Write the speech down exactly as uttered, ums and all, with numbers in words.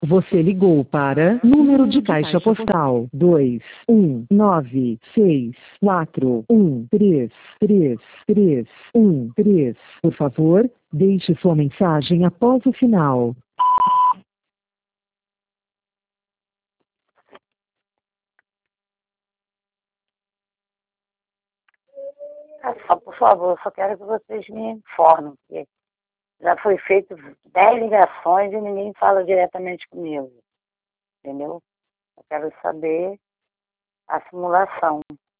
Você ligou para número de caixa postal dois um nove seis quatro um três três três um três. Por favor, deixe sua mensagem após o sinal. Ah, só, por favor, só quero que vocês me informem, porque já foi feito dez ligações e ninguém fala diretamente comigo, entendeu? Eu quero saber a simulação.